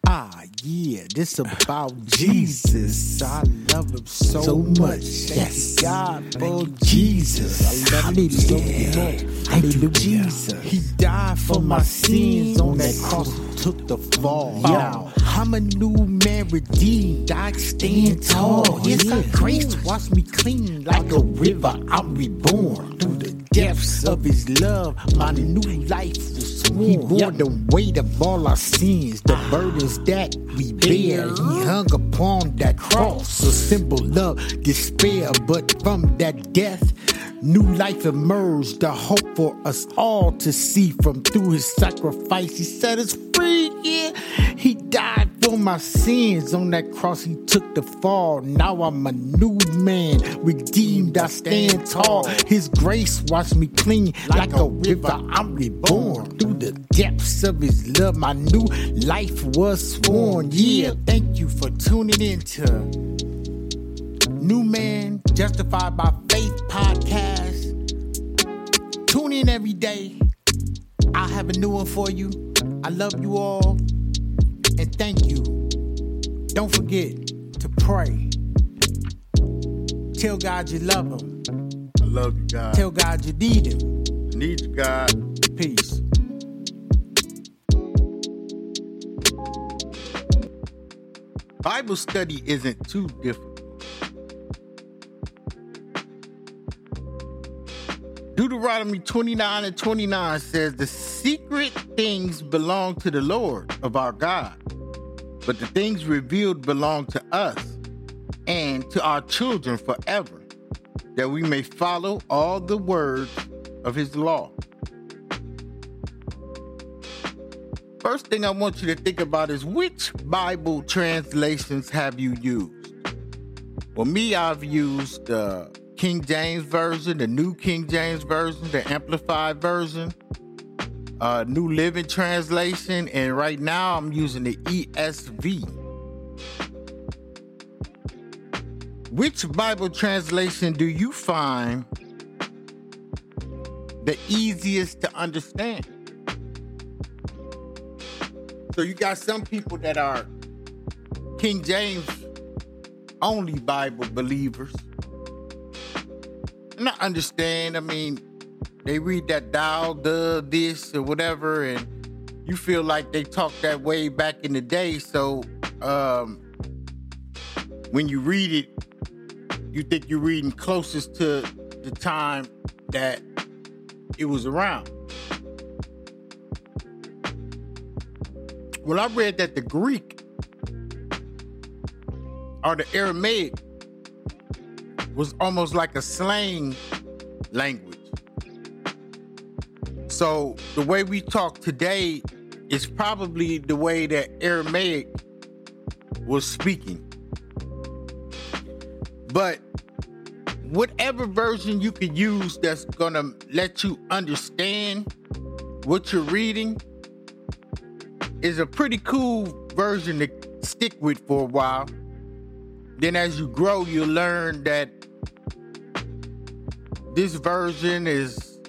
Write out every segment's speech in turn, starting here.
Yeah, this about Jesus. I love him so much. Yes, God for Jesus. I love him so much. Hallelujah. Jesus. He died for my sins on that cross. Took the fall. Now I'm a new man redeemed. I stand tall. Yes, grace washed me clean like a river. I'm reborn through the depths of his love. My new life was sworn. He bore the weight of all our sins, the burdens that we bear. He hung upon that cross, a symbol of despair. But from that death, new life emerged, the hope for us all to see. From through his sacrifice, he set us free. Yeah, he died for my sins on that cross. He took the fall. Now I'm a new man, redeemed. I stand tall. His grace washed me clean like a river. I'm reborn through the depths of his love. My new life was sworn. Yeah, thank you for tuning in to New Man Justified by Faith podcast. Tune in every day. I'll have a new one for you. I love you all. And thank you. Don't forget to pray. Tell God you love him. I love you, God. Tell God you need him. I need you, God. Peace. Bible study isn't too difficult. Deuteronomy 29:29 says, the secret things belong to the Lord of our God, but the things revealed belong to us and to our children forever, that we may follow all the words of his law. First thing I want you to think about is, which Bible translations have you used? Well, me, I've used the King James Version, the New King James Version, the Amplified Version, New Living Translation, and right now I'm using the ESV. Which Bible translation do you find the easiest to understand? So you got some people that are King James only Bible believers. And I understand, I mean, they read that thou, the, this, or whatever, and you feel like they talked that way back in the day. So when you read it, you think you're reading closest to the time that it was around. Well, I read that the Greek or the Aramaic was almost like a slang language. So the way we talk today is probably the way that Aramaic was speaking. But whatever version you could use that's gonna let you understand what you're reading is a pretty cool version to stick with for a while. Then as you grow, you'll learn that this version is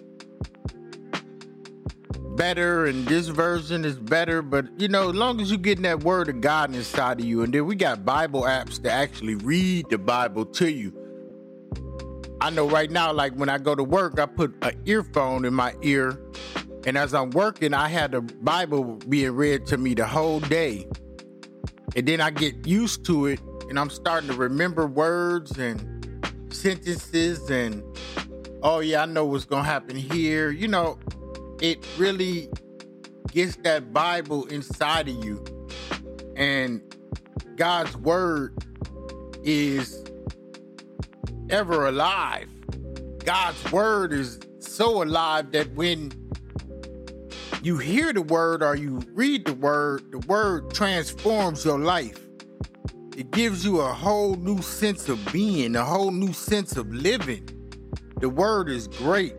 better and this version is better. But, you know, as long as you're getting that word of God inside of you, and then we got Bible apps to actually read the Bible to you. I know right now, like when I go to work, I put an earphone in my ear, and as I'm working, I had the Bible being read to me the whole day. And then I get used to it, and I'm starting to remember words and sentences and, oh yeah, I know what's going to happen here. You know, it really gets that Bible inside of you. And God's word is ever alive. God's word is so alive that when you hear the word or you read the word transforms your life. It gives you a whole new sense of being, a whole new sense of living. The word is great.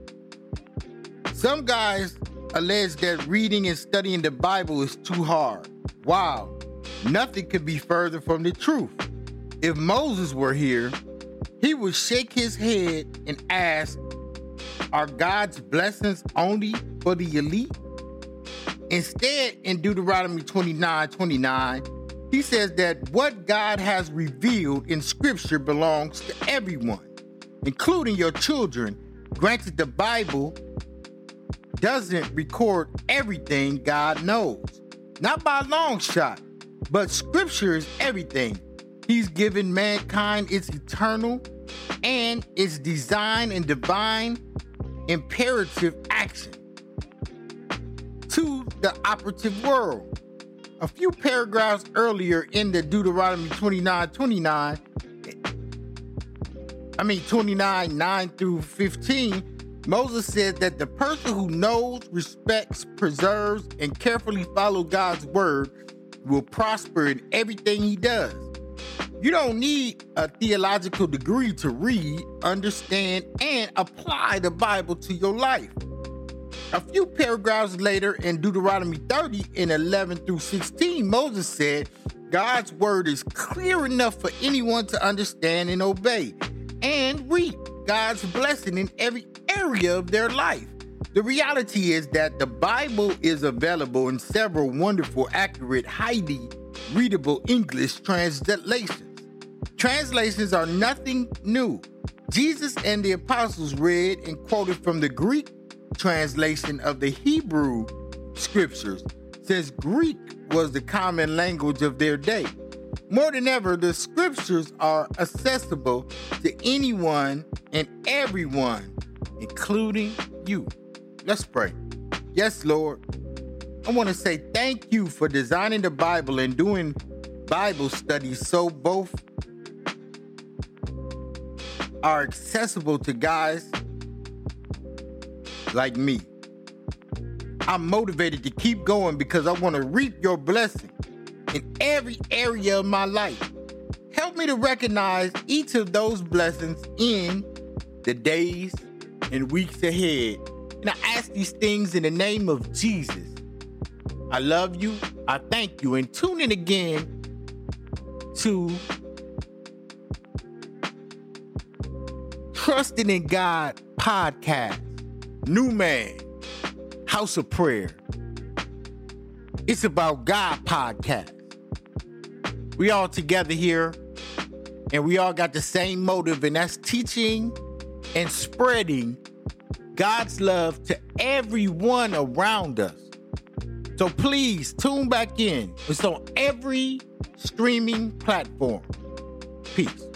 Some guys allege that reading and studying the Bible is too hard. Wow, nothing could be further from the truth. If Moses were here, he would shake his head and ask, are God's blessings only for the elite? Instead, in Deuteronomy 29:29, he says that what God has revealed in Scripture belongs to everyone, including your children. Granted, the Bible doesn't record everything God knows, not by a long shot, but Scripture is everything. He's given mankind its eternal and its design and divine imperative action to the operative world. A few paragraphs earlier in the Deuteronomy 29, 9 through 15, Moses said that the person who knows, respects, preserves, and carefully follows God's word will prosper in everything he does. You don't need a theological degree to read, understand, and apply the Bible to your life. A few paragraphs later in Deuteronomy 30 in 11 through 16, Moses said, God's word is clear enough for anyone to understand and obey and reap God's blessing in every area of their life. The reality is that the Bible is available in several wonderful, accurate, highly readable English translations. Translations are nothing new. Jesus and the apostles read and quoted from the Greek translation of the Hebrew scriptures, since Greek was the common language of their day. More than ever, the scriptures are accessible to anyone and everyone, including you. Let's pray. Yes, Lord. I want to say thank you for designing the Bible and doing Bible studies so both are accessible to guys like me. I'm motivated to keep going because I want to reap your blessing in every area of my life. Help me to recognize each of those blessings in the days and weeks ahead. And I ask these things in the name of Jesus. I love you. I thank you. And tune in again to Trusting in God podcast. New Man, House of Prayer. It's about God podcast. We all together here, and we all got the same motive, and that's teaching and spreading God's love to everyone around us. So please tune back in. It's on every streaming platform. Peace.